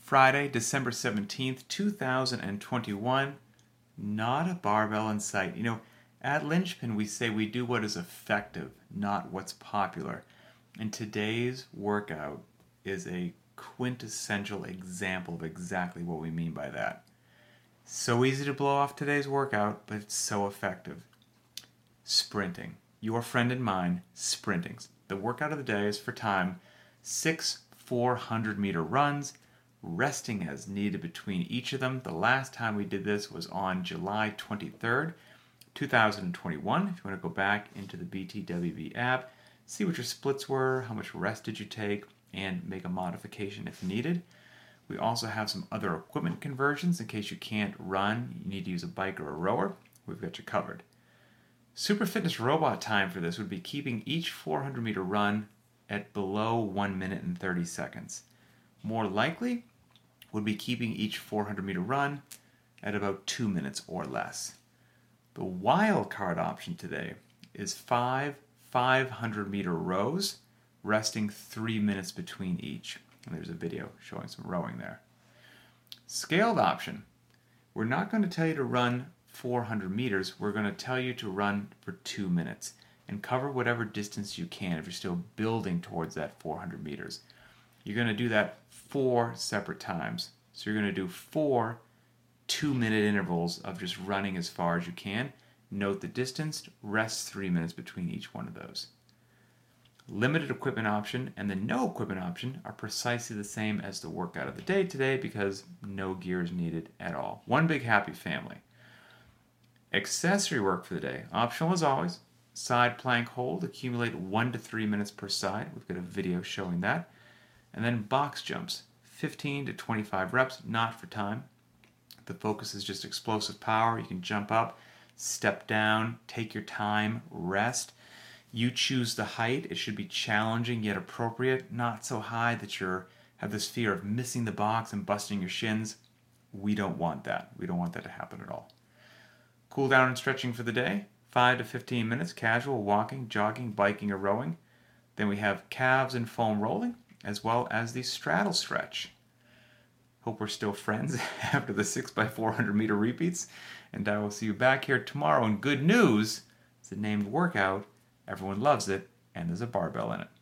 Friday, December 17th, 2021. Not a barbell in sight. At Linchpin, we say we do what is effective, not what's popular. And today's workout is a quintessential example of exactly what we mean by that. So easy to blow off today's workout, but it's so effective. Sprinting. Your friend and mine, sprinting. The workout of the day is for time 6 400-meter runs, resting as needed between each of them. The last time we did this was on July 23rd, 2021. If you want to go back into the BTWB app, see what your splits were, how much rest did you take, and make a modification if needed. We also have some other equipment conversions in case you can't run, you need to use a bike or a rower. We've got you covered. Super Fitness Robot time for this would be keeping each 400-meter run at below 1 minute and 30 seconds. More likely would be keeping each 400-meter run at about 2 minutes or less. The wild card option today is 5 500-meter rows, resting 3 minutes between each. And there's a video showing some rowing there. Scaled option. We're not going to tell you to run 400 meters. We're going to tell you to run for 2 minutes and cover whatever distance you can if you're still building towards that 400 meters. You're going to do that 4 separate times. So you're going to do 4 2-minute intervals of just running as far as you can. Note the distance, rest 3 minutes between each one of those. Limited equipment option and the no equipment option are precisely the same as the workout of the day today because no gear is needed at all. One big happy family. Accessory work for the day, optional as always. Side plank hold, accumulate 1 to 3 minutes per side. We've got a video showing that. And then box jumps, 15 to 25 reps, not for time. The focus is just explosive power. You can jump up, step down, take your time, rest. You choose the height. It should be challenging yet appropriate, not so high that you have this fear of missing the box and busting your shins. We don't want that. We don't want that to happen at all. Cool down and stretching for the day, 5 to 15 minutes, casual walking, jogging, biking, or rowing. Then we have calves and foam rolling, as well as the straddle stretch. Hope we're still friends after the 6x400 meter repeats, and I will see you back here tomorrow. And good news, it's a named workout, everyone loves it, and there's a barbell in it.